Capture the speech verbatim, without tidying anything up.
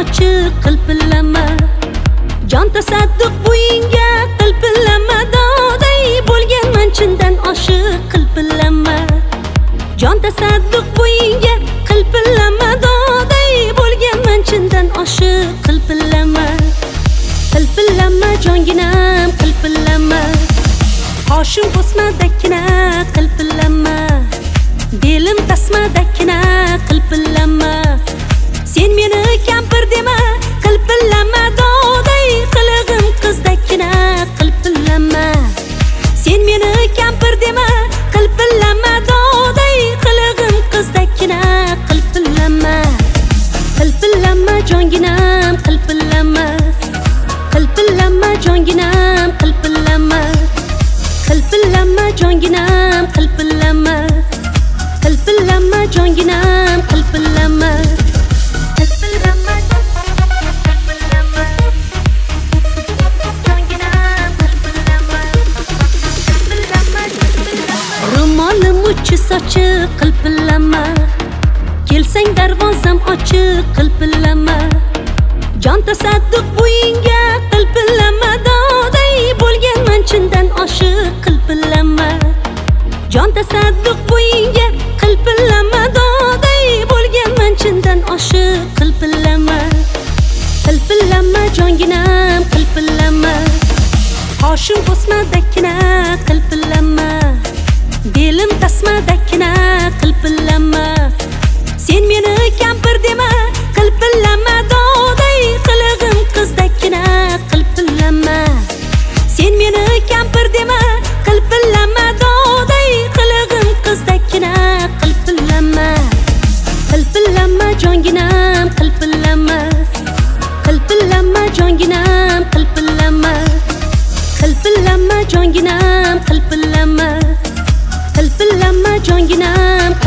ochiq qilpillama jon tasadduq bo'yinga qilpillama doday bo'lganman chindan oshiq qilpillama jon tasadduq bo'yinga qilpillama doday bo'lganman chindan oshiq qilpillama qilpillama jonginam qilpillama qoshim o'smadakkina qilpillama belim tasmadakkina qilpillama sen meni kampir dema qilpillama doday qilig'im qizdakkina qilpillama sen meni kampir dema qilpillama doday qilig'im qizdakkina qilpillama qilpillama jonginam qilpillama qilpillama jonginam qilpillama qilpillama jonginam qilpillama qilpillama jonginam qilpillama qilpillama qilpillama jonginam qilpillama qilpillama ro'molim uchi sochiq qilpillama kelsang darvozam ochiq qilpillama jon tasadduq bo'yinga qilpillama doday bo'lganman chindan oshiq qilpillama jon tasadduq bo'yinga qilpillama doday bo'lganman chindan oshiq qilpillama qilpillama jonginam qilpillama qoshim o'smadakkina qilpillama belim tasmadakkina qilpillama sen meni kampir dema qilpillama doday qilig'im qizdakkina qilpillama sen meni kampir dema qilpillama doday qilig'im qizdakkina qilpillama qilpillama jonginam qilpillama qilpillama jonginam qilpillama qilpillama jonginam qilpillama qilpillama jonginam